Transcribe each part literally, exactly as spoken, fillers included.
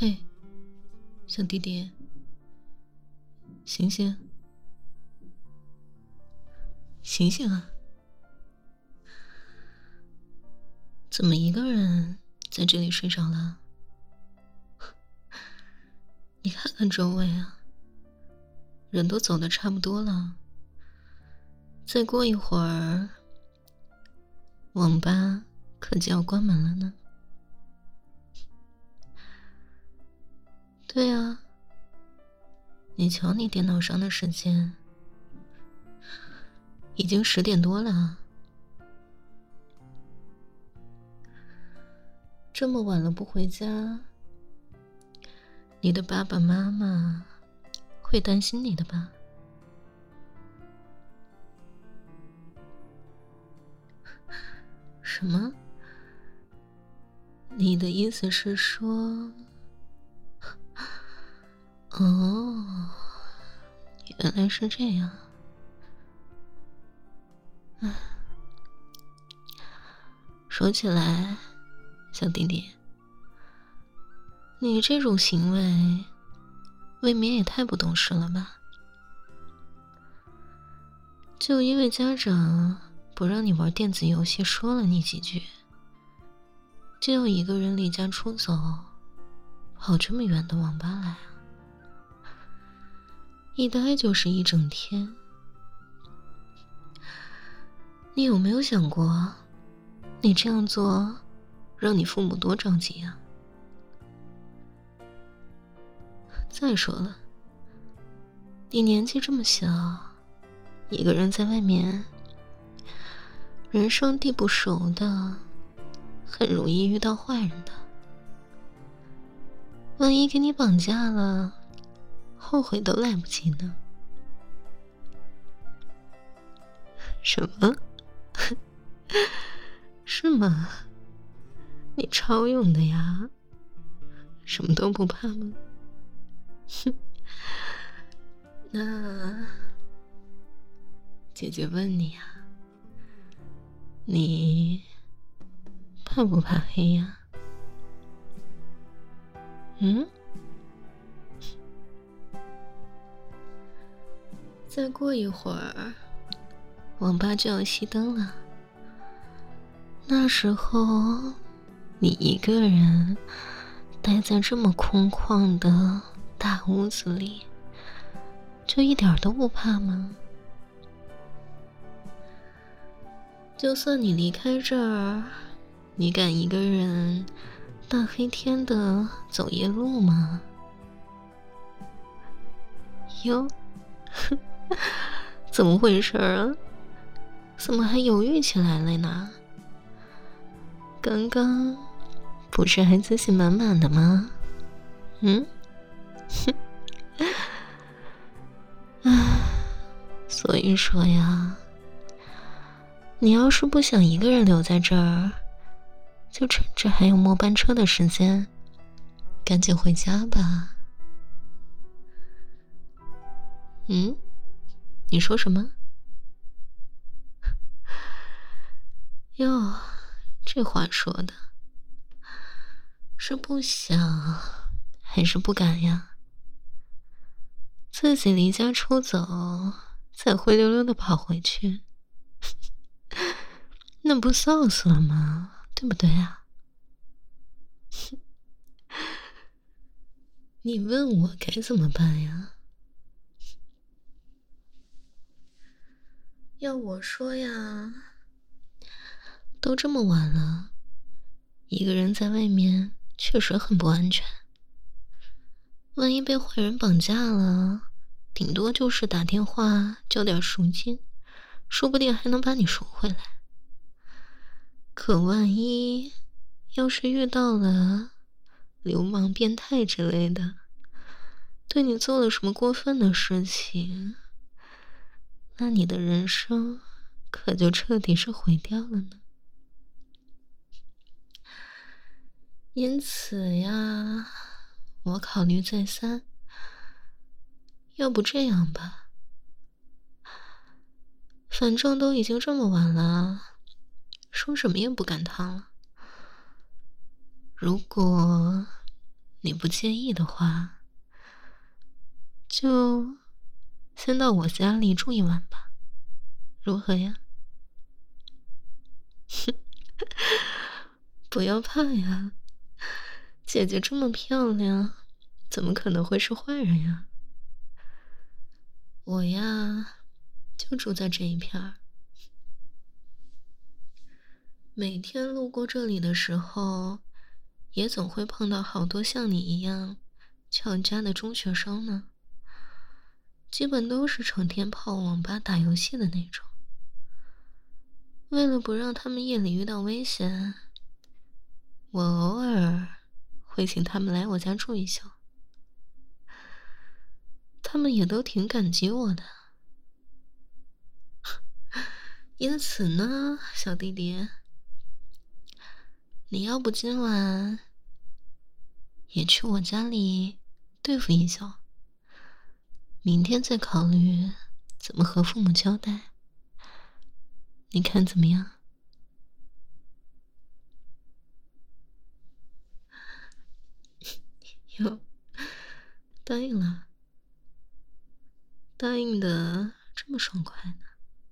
嘿，小弟弟，醒醒，醒醒啊！怎么一个人在这里睡着了？你看看周围啊，人都走得差不多了，再过一会儿，网吧可就要关门了呢。对啊，你瞧你电脑上的时间，已经十点多了。这么晚了不回家，你的爸爸妈妈会担心你的吧？什么？你的意思是说……哦，原来是这样。唉，说起来，小弟弟，你这种行为未免也太不懂事了吧？就因为家长不让你玩电子游戏，说了你几句，就要一个人离家出走，跑这么远的网吧来啊？一待就是一整天。你有没有想过，你这样做让你父母多着急啊？再说了，你年纪这么小，一个人在外面，人生地不熟的，很容易遇到坏人的。万一给你绑架了，后悔都来不及呢。什么？是吗？你超勇的呀，什么都不怕吗？哼，那姐姐问你啊，你怕不怕黑呀？嗯？再过一会儿，网吧就要熄灯了。那时候，你一个人待在这么空旷的大屋子里，就一点都不怕吗？就算你离开这儿，你敢一个人大黑天的走夜路吗？哟，怎么回事啊？怎么还犹豫起来了呢？刚刚不是还自信满满的吗？嗯？唉，所以说呀，你要是不想一个人留在这儿，就趁着还有末班车的时间，赶紧回家吧。嗯？你说什么？哟，这话说的，是不想还是不敢呀？自己离家出走，再灰溜溜的跑回去，那不臊死了吗？对不对啊？你问我该怎么办呀？要我说呀，都这么晚了，一个人在外面确实很不安全。万一被坏人绑架了，顶多就是打电话交点赎金，说不定还能把你赎回来。可万一要是遇到了流氓变态之类的，对你做了什么过分的事情，那你的人生可就彻底是毁掉了呢。因此呀，我考虑再三，要不这样吧，反正都已经这么晚了，说什么也不赶趟了。如果你不介意的话，就先到我家里住一晚吧，如何呀？不要怕呀，姐姐这么漂亮，怎么可能会是坏人呀？我呀，就住在这一片儿。每天路过这里的时候，也总会碰到好多像你一样翘家的中学生呢。基本都是成天泡网吧打游戏的那种。为了不让他们夜里遇到危险，我偶尔会请他们来我家住一宿。他们也都挺感激我的。因此呢，小弟弟，你要不今晚也去我家里对付一宿，明天再考虑怎么和父母交代，你看怎么样？哟，答应了，答应的这么爽快呢？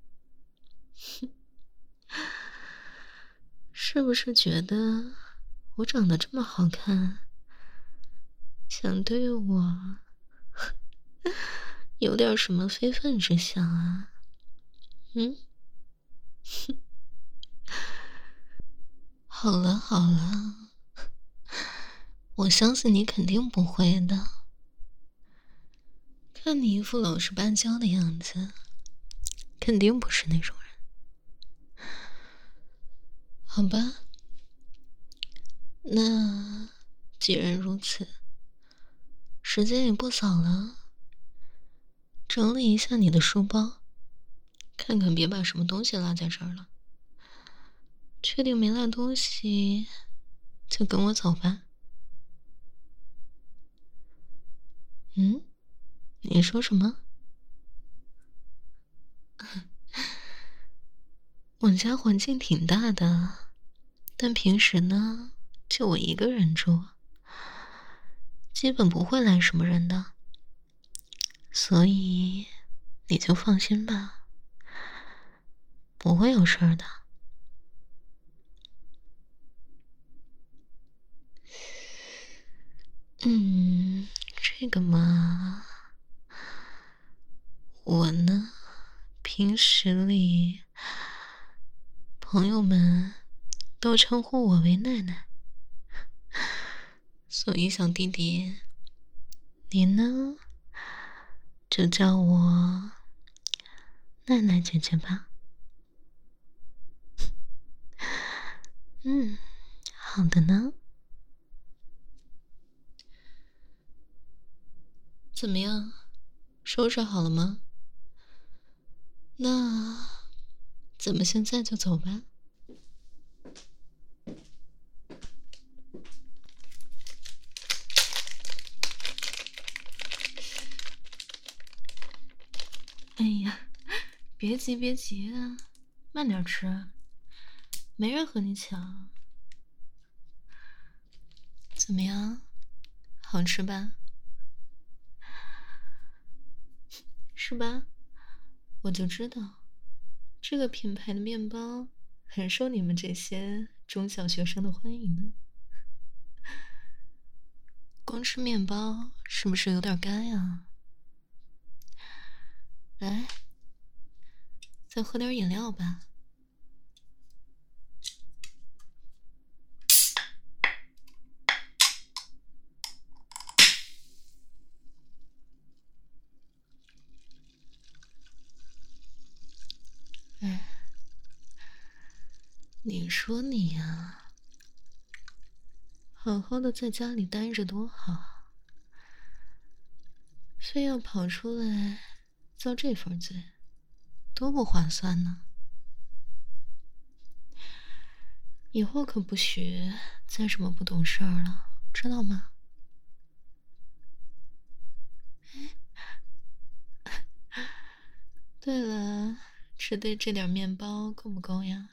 是不是觉得我长得这么好看，想对我有点什么非分之想啊？嗯？好了好了，我相信你肯定不会的。看你一副老实巴交的样子，肯定不是那种人。好吧，那既然如此，时间也不早了，整理一下你的书包，看看别把什么东西落在这儿了。确定没落东西，就跟我走吧。嗯？你说什么？我家环境挺大的，但平时呢，就我一个人住，基本不会来什么人的，所以你就放心吧，不会有事儿的。嗯，这个嘛，我呢，平时里朋友们都称呼我为奈奈，所以小弟弟，你呢，就叫我奈奈姐姐吧。嗯，好的呢。怎么样，收拾好了吗？那咱们现在就走吧。哎呀，别急别急啊，慢点吃，没人和你抢。怎么样，好吃吧？是吧？我就知道，这个品牌的面包很受你们这些中小学生的欢迎呢。光吃面包是不是有点干呀？来，再喝点饮料吧。哎，你说你呀，好好的在家里待着多好，非要跑出来遭这份罪，多不划算呢。以后可不许再这么不懂事儿了，知道吗？对了，吃的这点面包够不够呀？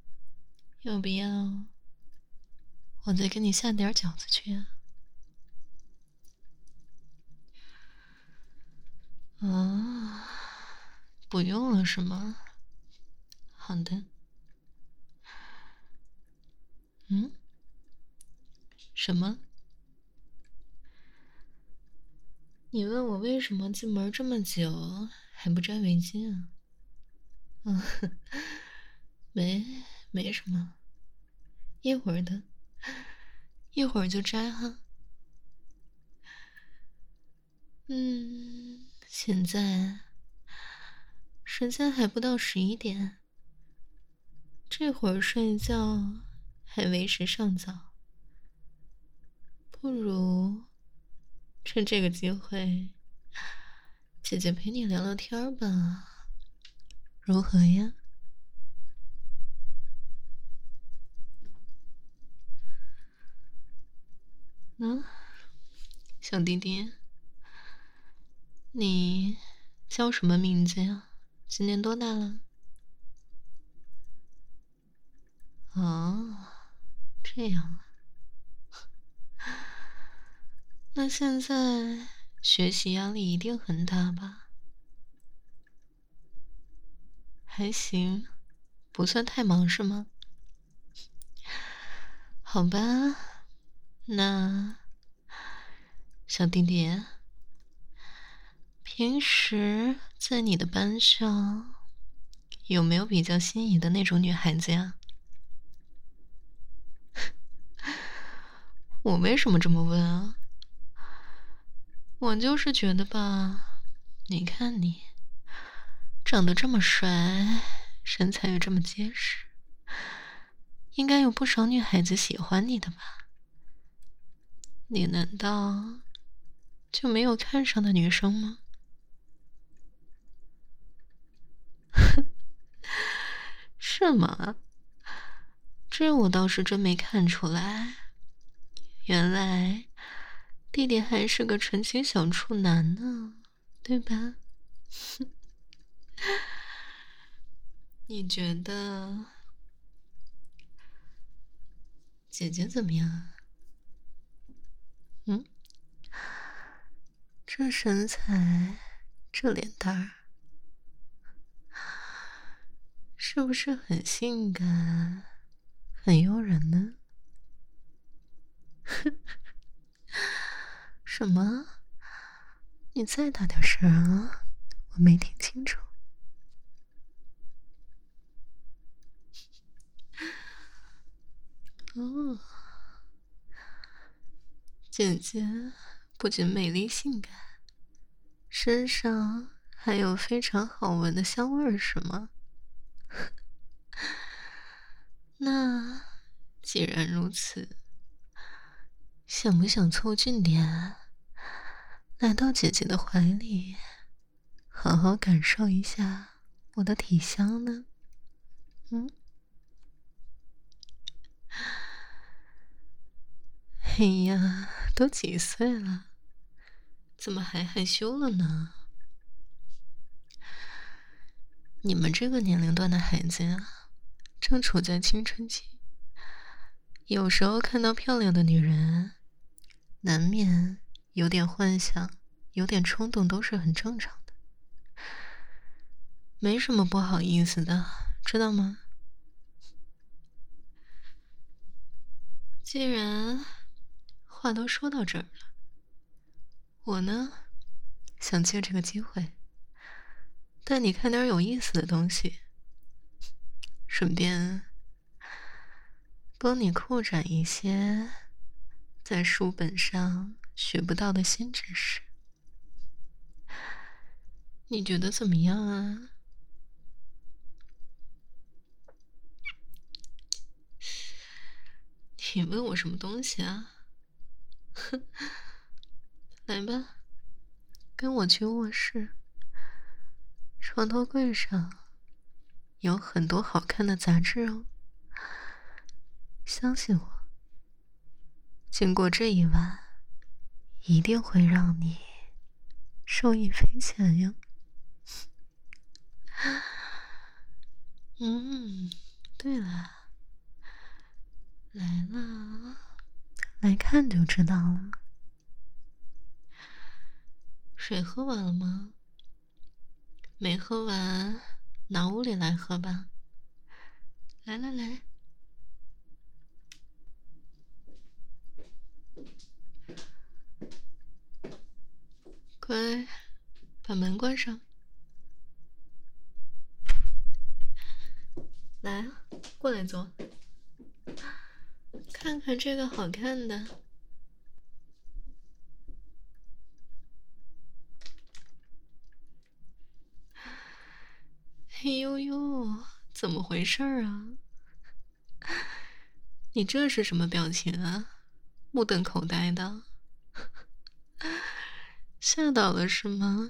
要不要我再给你下点饺子去啊？ 啊，不用了是吗？好的。嗯？什么？你问我为什么进门这么久还不摘围巾啊？嗯，没没什么，一会儿的，一会儿就摘哈。嗯，现在时间还不到十一点，这会儿睡觉还为时尚早，不如趁这个机会，姐姐陪你聊聊天吧，如何呀？嗯，小弟弟，你叫什么名字呀？今年多大了？哦，这样啊。那现在学习压力一定很大吧？还行，不算太忙是吗？好吧，那小弟弟，平时在你的班上有没有比较心仪的那种女孩子呀？我为什么这么问啊？我就是觉得吧，你看你长得这么帅，身材又这么结实，应该有不少女孩子喜欢你的吧？你难道就没有看上的女生吗？是吗？这我倒是真没看出来，原来弟弟还是个纯情小处男呢，对吧？你觉得姐姐怎么样啊？嗯，这身材，这脸蛋儿，是不是很性感，很诱人呢？什么？你再大点声啊！我没听清楚。哦，姐姐不仅美丽性感，身上还有非常好闻的香味儿，是吗？那既然如此，想不想凑近点，来到姐姐的怀里，好好感受一下我的体香呢？嗯？哎呀，都几岁了，怎么还害羞了呢？你们这个年龄段的孩子呀，正处在青春期，有时候看到漂亮的女人，难免有点幻想，有点冲动，都是很正常的，没什么不好意思的，知道吗？既然话都说到这儿了，我呢，想借这个机会带你看点有意思的东西，顺便帮你扩展一些在书本上学不到的新知识。你觉得怎么样啊？你问我什么东西啊？来吧，跟我去卧室，床头柜上有很多好看的杂志哦。相信我，经过这一晚，一定会让你受益匪浅哟。嗯，对了，来了，来看就知道了。水喝完了吗？ 没喝完，拿屋里来喝吧。来来来，乖，把门关上。来啊，过来坐，看看这个好看的。哎呦呦，怎么回事啊？你这是什么表情啊？目瞪口呆的，吓到了是吗？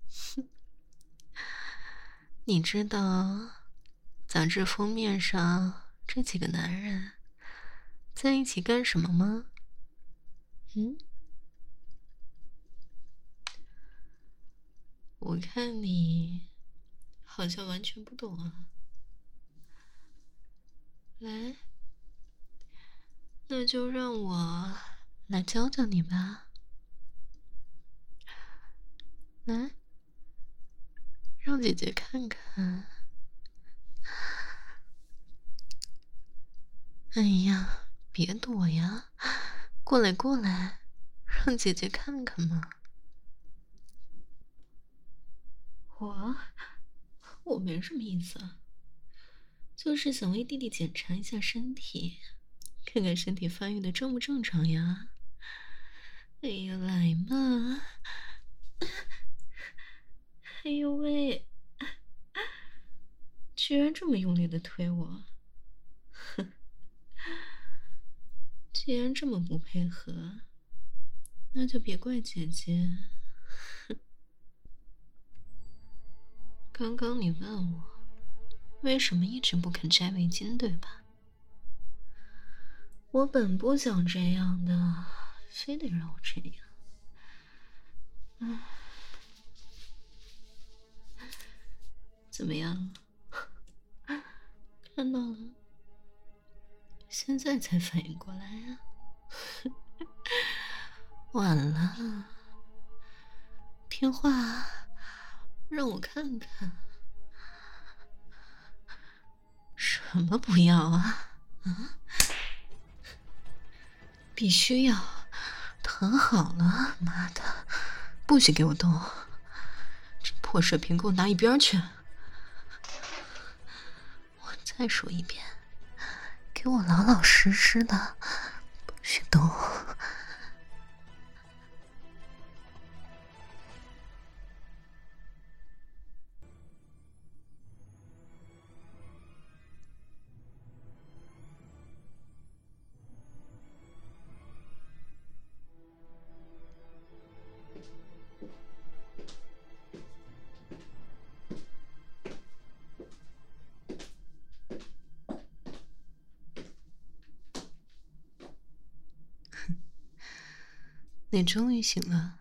你知道杂志封面上这几个男人在一起干什么吗？嗯？我看你好像完全不懂啊。来，那就让我来教教你吧。来，让姐姐看看。哎呀，别躲呀，过来过来，让姐姐看看嘛。我我没什么意思啊，就是想为弟弟检查一下身体，看看身体发育的正不正常呀。哎呀，来嘛！哎呦喂，居然这么用力的推我！哼，既然这么不配合，那就别怪姐姐。哼，刚刚你问我为什么一直不肯摘围巾，对吧？我本不想这样的，非得让我这样。嗯，怎么样？看到了？现在才反应过来啊！晚了，听话，让我看看。什么不要啊？啊？必须要！疼好了，妈的，不许给我动！这破水瓶给我拿一边去！我再说一遍，给我老老实实的，不许动！你终于醒了，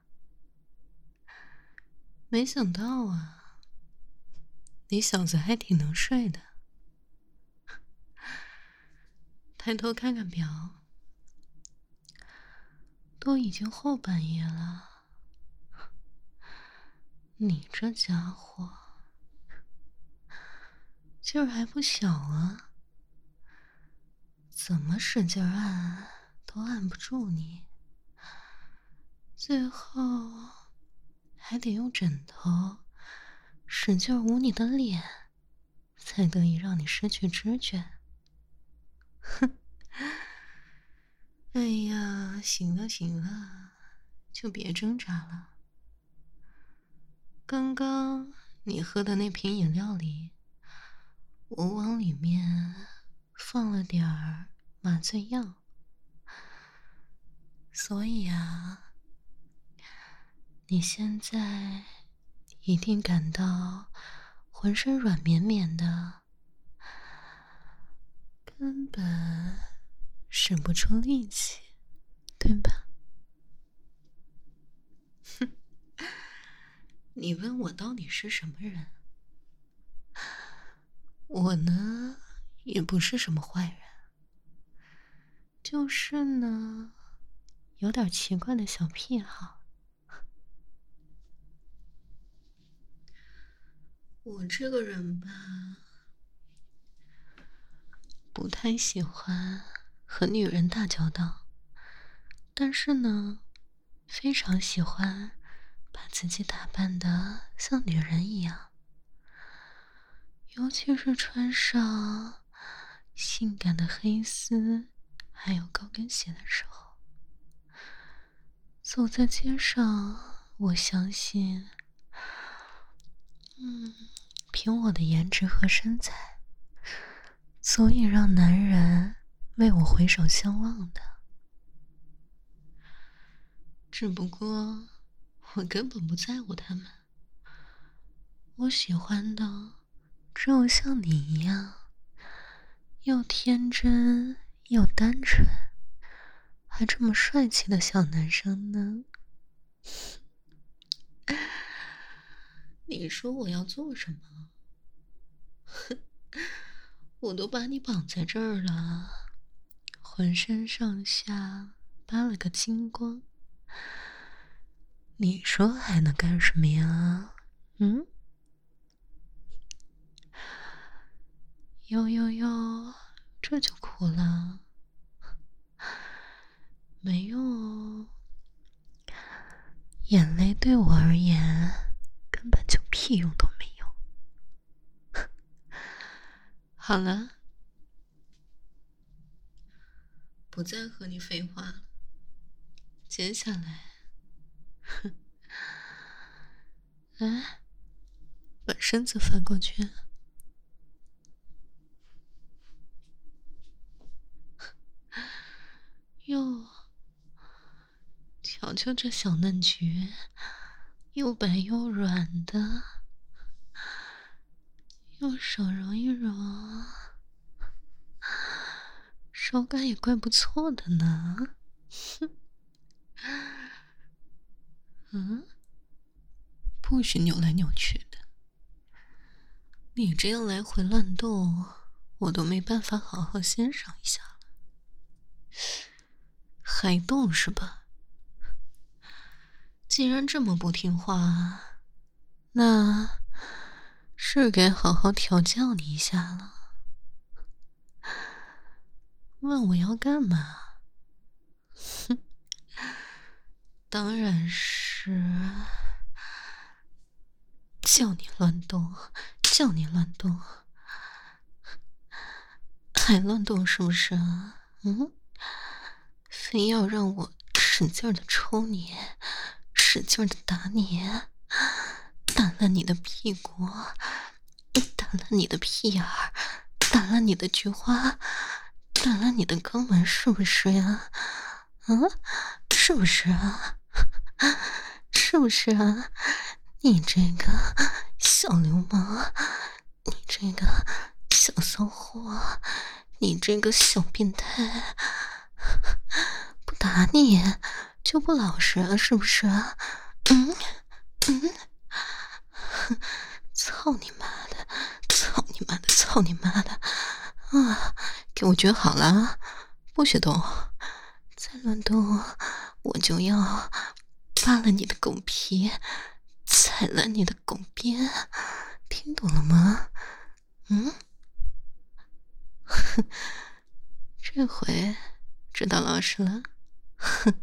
没想到啊，你小子还挺能睡的。抬头看看表，都已经后半夜了。你这家伙劲儿还不小啊，怎么使劲按都按不住你，最后还得用枕头使劲捂你的脸，才得以让你失去知觉。哼！哎呀，行了行了，就别挣扎了。刚刚你喝的那瓶饮料里，我往里面放了点儿麻醉药，所以啊，你现在一定感到浑身软绵绵的，根本使不出力气，对吧？哼，你问我到底是什么人？我呢，也不是什么坏人，就是呢，有点奇怪的小癖好。 我这个人吧，不太喜欢和女人打交道，但是呢，非常喜欢把自己打扮的像女人一样，尤其是穿上性感的黑丝还有高跟鞋的时候，走在街上，我相信嗯，凭我的颜值和身材，足以让男人为我回首相望的。只不过我根本不在乎他们，我喜欢的只有像你一样又天真又单纯还这么帅气的小男生呢。你说我要做什么？我都把你绑在这儿了，浑身上下扒了个精光，你说还能干什么呀？嗯？哟哟哟，这就哭了？没用哦，眼泪对我而言根本就屁用都没有。好了，不再和你废话了。接下来，哼，来，把身子翻过去。哟，瞧瞧这小嫩菊，又白又软的，用手揉一揉，手感也怪不错的呢。嗯，不许扭来扭去的，你这样来回乱动，我都没办法好好欣赏一下了。还动是吧？既然这么不听话，那是该好好调教你一下了。问我要干嘛？哼，当然是叫你乱动，叫你乱动，还乱动是不是啊？嗯，非要让我使劲的抽你，使劲的打你，打烂你的屁股，打烂你的屁眼儿，打烂你的菊花，打烂你的肛门，是不是呀？嗯，是不是啊？是不是啊？你这个小流氓，你这个小骚货，你这个小变态，不打你就不老实啊，是不是啊？嗯嗯，操你妈的，操你妈的，操你妈的啊！给我撅好了啊，不许动，再乱动我就要扒了你的狗皮，踩烂你的狗鞭，听懂了吗？嗯，这回知道老实了。哼，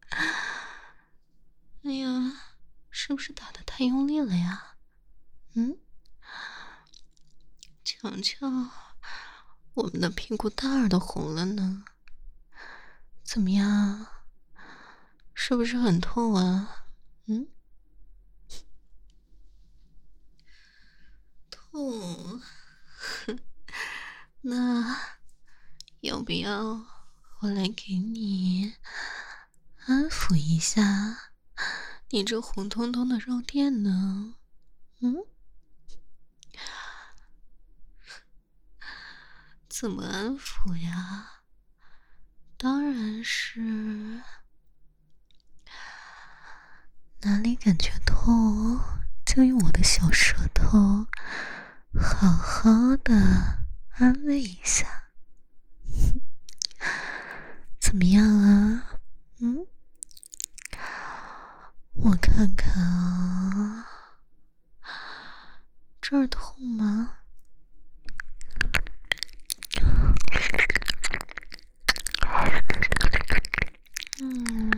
哎呀，是不是打得太用力了呀？嗯，瞧瞧，我们的屁股蛋儿都红了呢。怎么样？是不是很痛啊？嗯，痛。那要不要我来给你安抚一下你这红彤彤的肉垫呢？嗯，怎么安抚呀？当然是哪里感觉痛，就用我的小舌头好好的安慰一下。怎么样啊？嗯，我看看啊，这儿痛嗯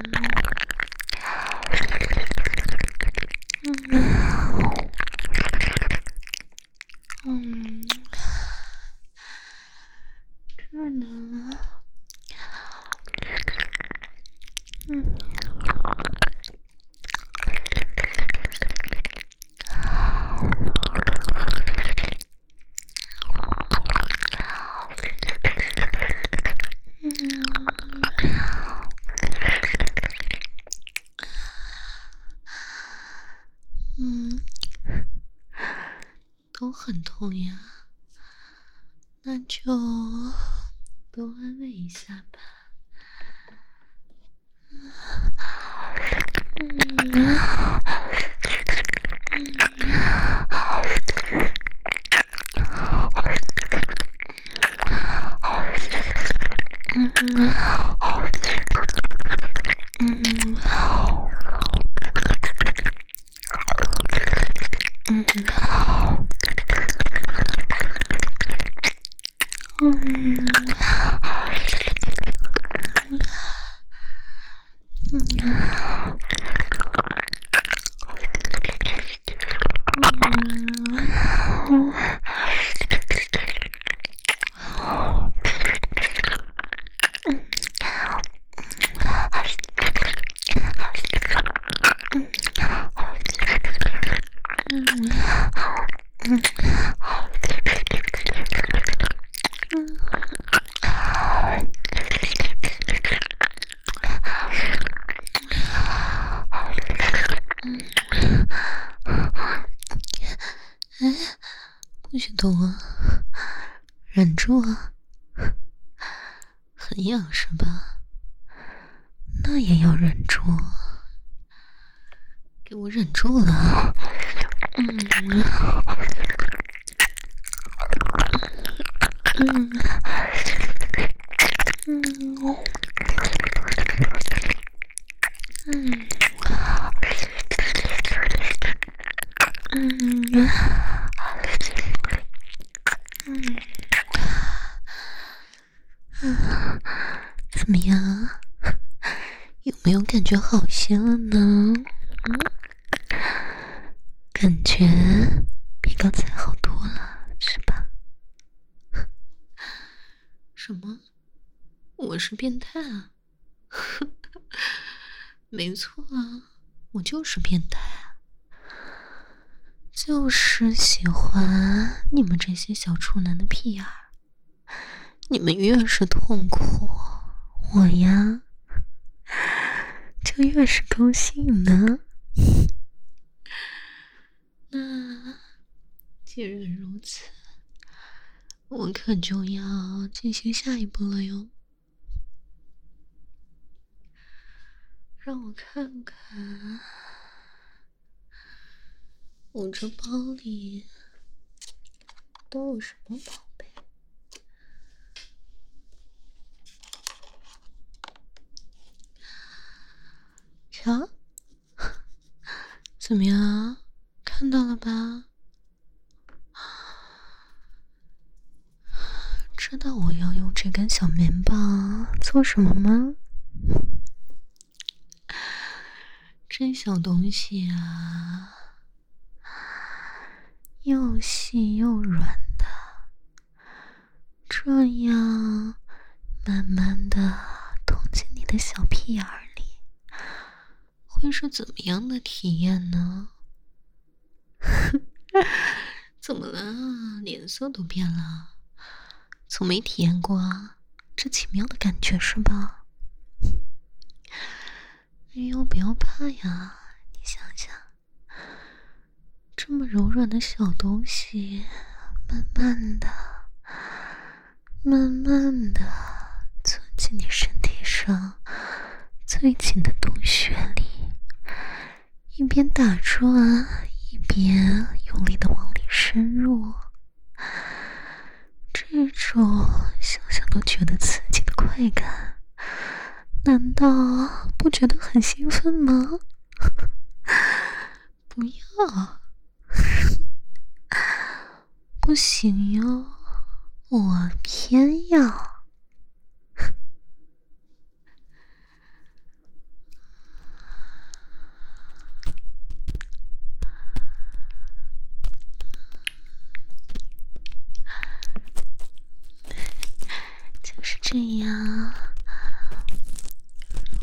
嗯嗯，这呢，嗯。嗯，都很痛呀，那就多安慰一下吧。嗯嗯嗯嗯嗯不许动啊，忍住啊，很痒是吧？那也要忍住，给我忍住了。嗯嗯嗯嗯嗯。怎么样？有没有感觉好些了呢？嗯，感觉比刚才好多了，是吧？什么？我是变态啊？没错啊，我就是变态啊，就是喜欢你们这些小处男的屁眼儿。你们越是痛苦，我呀就越是高兴呢。那既然如此，我可就要进行下一步了哟。让我看看，我这包里都有什么宝贝？瞧，怎么样？看到了吧？知道我要用这根小棉棒做什么吗？这小东西啊，又细又软的，这样慢慢的捅进你的小屁眼儿里，会是怎么样的体验呢？怎么了？脸色都变了？从没体验过啊，这奇妙的感觉是吧？哎呦，不要怕呀，你想想，这么柔软的小东西，慢慢的、慢慢的钻进你身体上最紧的洞穴里，一边打转，一边用力的往里深入。这种想想都觉得刺激的快感，难道不觉得很兴奋吗？不要，不行哟，我偏要。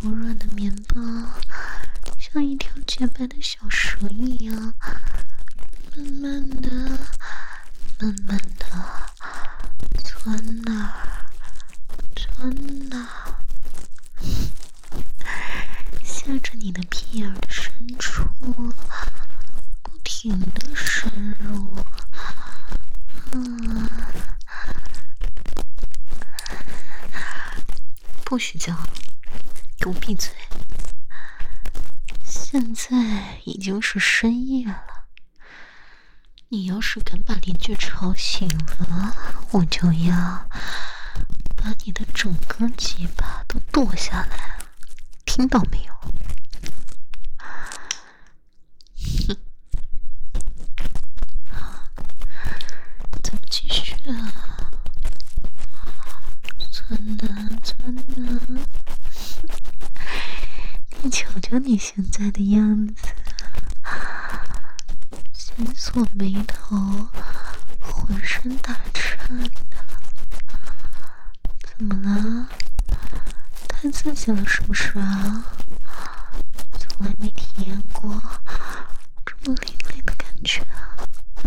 柔软的棉棒像一条洁白的小蛇一样，慢慢的、慢慢的钻哪儿、钻哪儿，下着你的屁眼的深处，不停的深入。嗯，不许叫，给我闭嘴！现在已经是深夜了，你要是敢把邻居吵醒了，我就要把你的整根鸡巴都剁下来，听到没有？哼，咱们继续啊，钻呐钻呐，你瞧瞧你现在的样子，紧锁眉头，浑身打颤的，怎么了？太刺激了是不是啊？从来没体验过这么另类的感觉啊，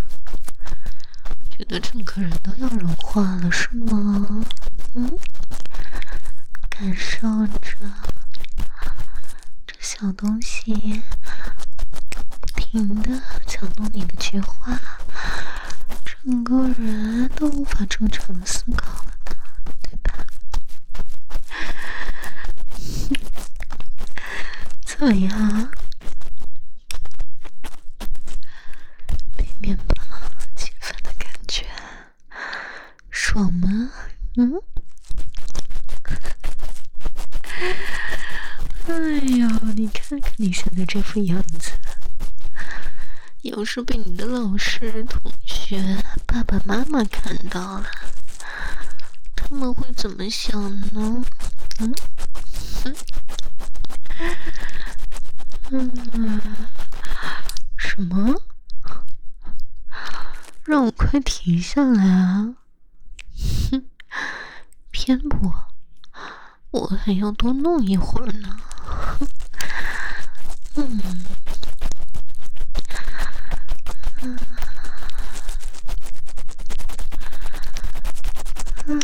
觉得整个人都要融化了是吗？嗯，感受着这小东西不停地搅动你的菊花，整个人都无法正常的思考了的，对吧？怎么样？被面包侵犯的感觉爽吗？嗯？哎呦，你看看你现在这副样子，要是被你的老师、同学、爸爸妈妈看到了，他们会怎么想呢？嗯？嗯？嗯？什么？让我快停下来啊！哼，偏颇，我还要多弄一会儿呢。嗯，嗯，嗯，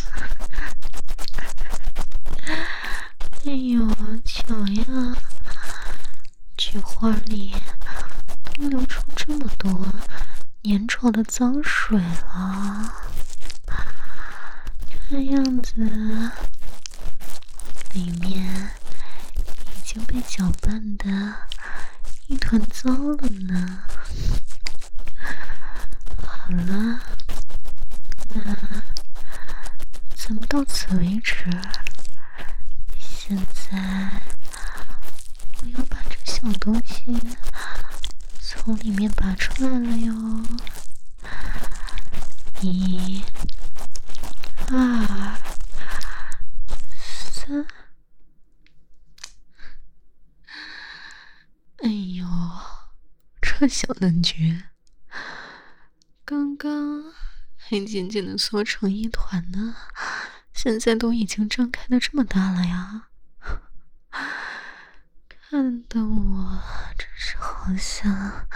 哎呦，瞧呀，菊花里都流出这么多粘稠的脏水了，看样子里面已经被搅拌的一团糟了呢。好了，那咱们到此为止。现在我要把这小东西从里面拔出来了哟。一、二、三。哎呦，这小嫩角，刚刚还紧紧的缩成一团呢，现在都已经张开的这么大了呀！看得我真是好想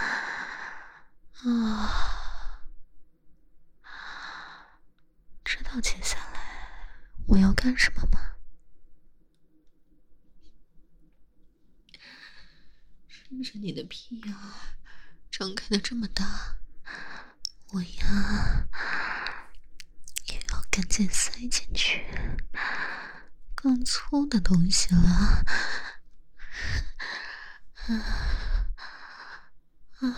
啊！知道接下来我要干什么吗？顺着你的屁眼张开的这么大，我呀也要赶紧塞进去更粗的东西了。啊啊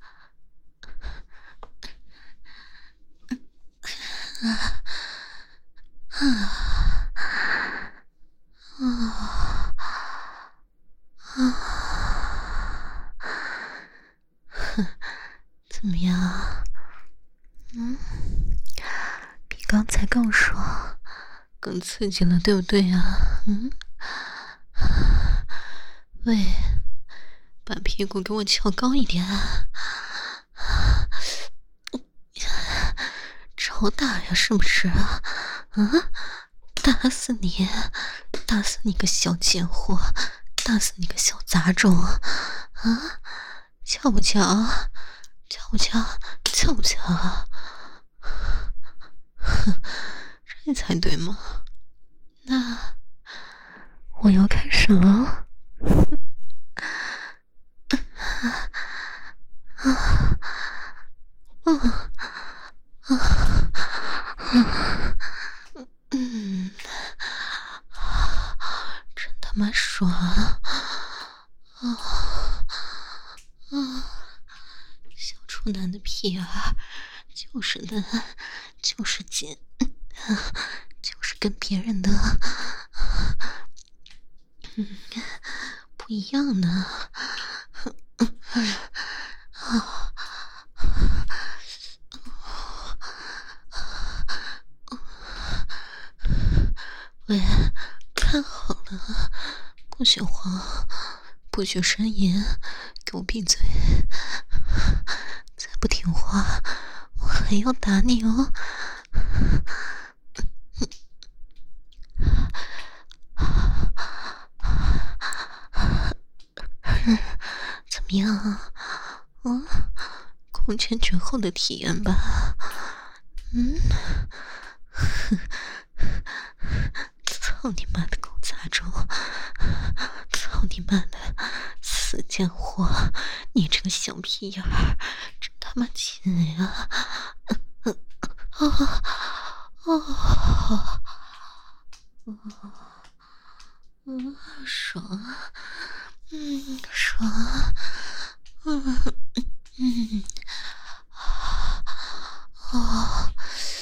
啊啊啊啊！哼，怎么样？嗯，比刚才更爽，更刺激了，对不对啊？嗯。喂，把屁股给我翘高一点，朝大呀，是不是啊？啊， 打死你！打死你个小贱货！打死你个小杂种！啊，巧不巧？巧不巧？巧不巧？哼，这才对嘛！那我要开始了。啊啊啊啊！嗯，真他妈爽啊！啊啊！小处男的屁儿就是嫩，就是紧，就是跟别人的嗯不一样呢。啊！喂，看好了，不许慌，不许呻吟，给我闭嘴！再不听话，我还要打你哦！怎么样啊？嗯，空前绝后的体验吧？嗯，操你妈的狗杂种！操你妈的死贱货！你这个小屁眼儿，真他妈紧呀！啊啊啊！嗯，爽啊！嗯，爽啊！嗯嗯啊！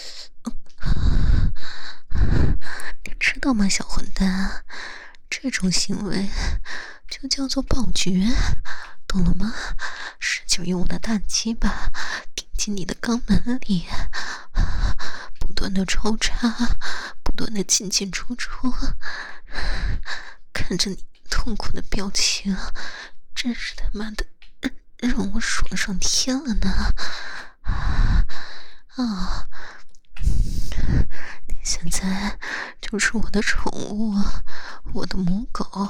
你知道吗，小混蛋？这种行为就叫做暴虐，懂了吗？使劲用我的大鸡巴顶进你的肛门里，不断的抽插，不断的进进出出，看着你痛苦的表情，真是他妈的让我爽上天了呢！啊！你现在就是我的宠物，我的母狗，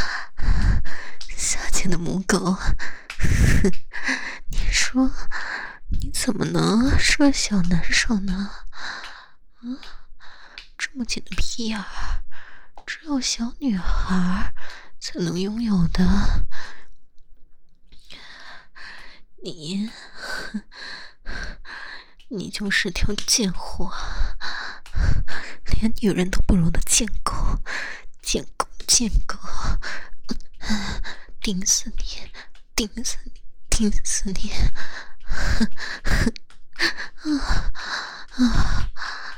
下贱的母狗！你说你怎么能是个小男手呢？嗯，这么紧的屁眼儿，只有小女孩才能拥有的。你，你就是条贱货，连女人都不如的贱狗，贱狗，贱狗！顶死你，顶死你，顶死你！啊啊！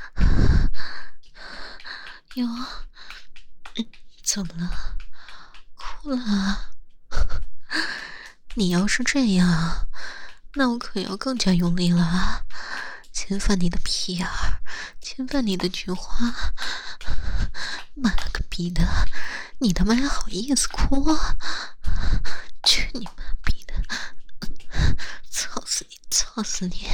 哟，怎么了？哭了啊？你要是这样，那我可要更加用力了啊！侵犯你的屁眼儿，侵犯你的菊花！妈了个逼的，你他妈还好意思哭啊？去你妈逼的！操死你！操死你！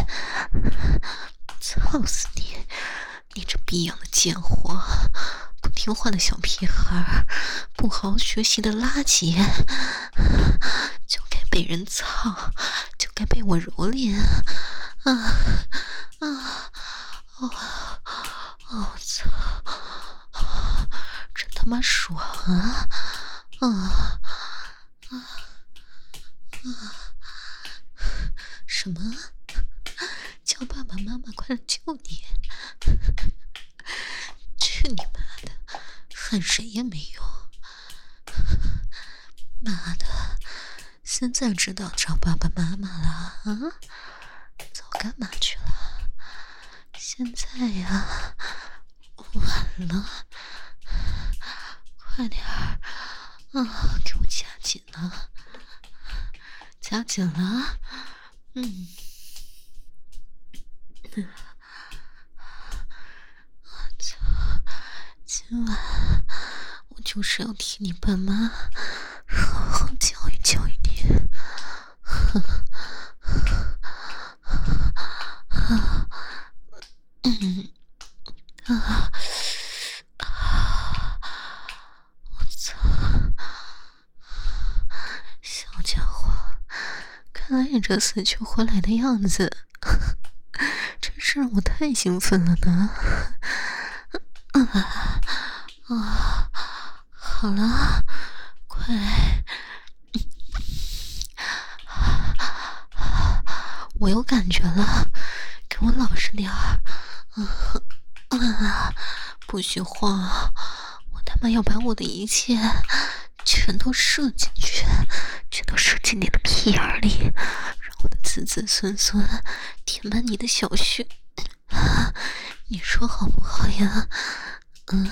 操死你！你这逼样的贱货！不听话的小屁孩，不好好学习的垃圾，就该被人操，就该被我蹂躏！啊啊！哦哦操！真他妈爽啊！啊啊啊！什么？叫爸爸妈妈快来救你！去你妈的！喊谁也没用！妈的！现在知道找爸爸妈妈了啊？早干嘛去了？现在呀，晚了！快点儿啊！给我夹紧了，夹紧了！嗯。我操！今晚我就是要替你爸妈好好教育教育你！嗯啊啊！ 看来你这死去活来的样子，真是让我太兴奋了呢。啊啊，好了，快！我有感觉了，给我老实点儿。啊啊！不许晃！我他妈要把我的一切全都射进去，全都射进你的屁眼里，让我的子子孙孙填满你的小穴。你说好不好呀？嗯。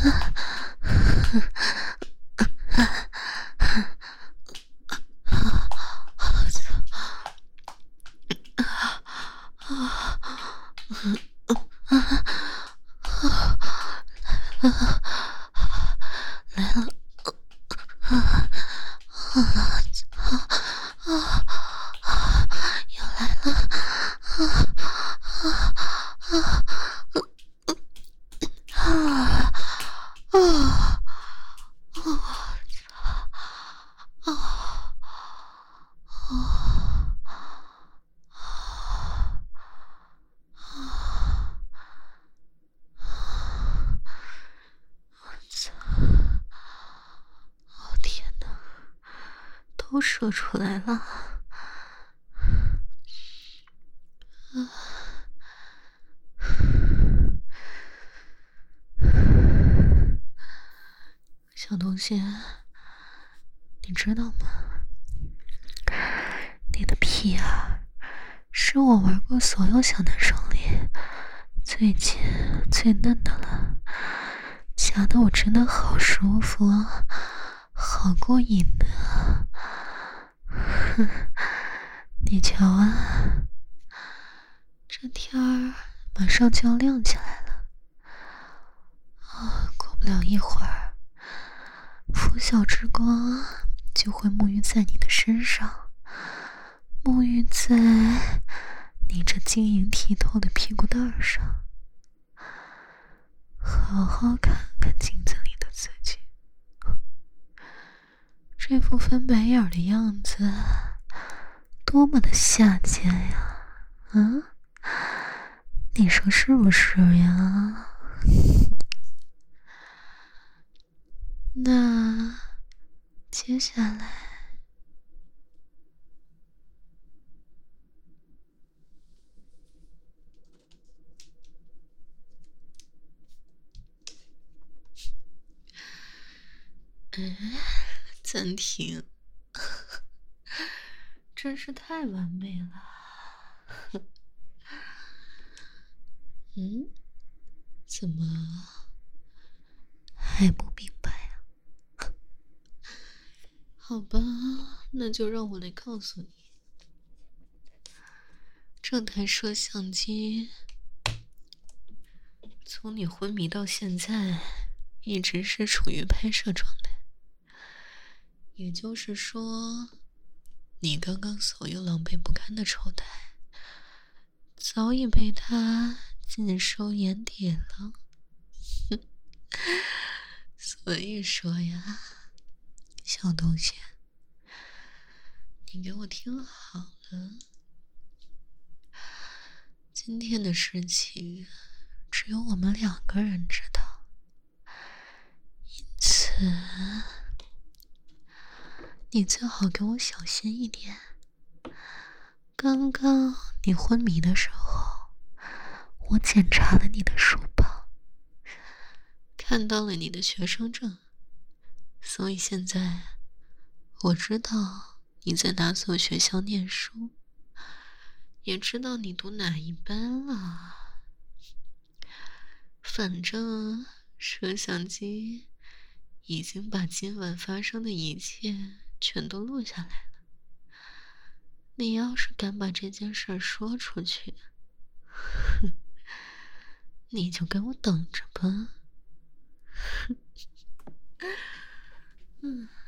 来了，要来了，啊啊！都射出来了，啊！小东西，你知道吗？你的屁眼是我玩过所有小男生里最紧最嫩的了，夹得我真的好舒服啊，好过瘾啊！哼，你瞧啊，这天儿马上就要亮起来了啊！过不了一会儿，拂晓之光就会沐浴在你的身上，沐浴在你这晶莹剔透的屁股蛋儿上。好好看看镜子里的自己，这副翻白眼的样子多么的下贱呀！嗯，你说是不是呀？那接下来嗯，暂停，真是太完美了。嗯，怎么还不明白啊？好吧，那就让我来告诉你，这台摄像机从你昏迷到现在一直是处于拍摄状态，也就是说，你刚刚所有狼狈不堪的丑态早已被他尽收眼底了。所以说呀，小东西，你给我听好了，今天的事情只有我们两个人知道，因此你最好给我小心一点。刚刚你昏迷的时候，我检查了你的书包，看到了你的学生证，所以现在我知道你在哪所学校念书，也知道你读哪一班了。反正摄像机已经把今晚发生的一切全都录下来了。你要是敢把这件事说出去，哼，你就给我等着吧。嗯。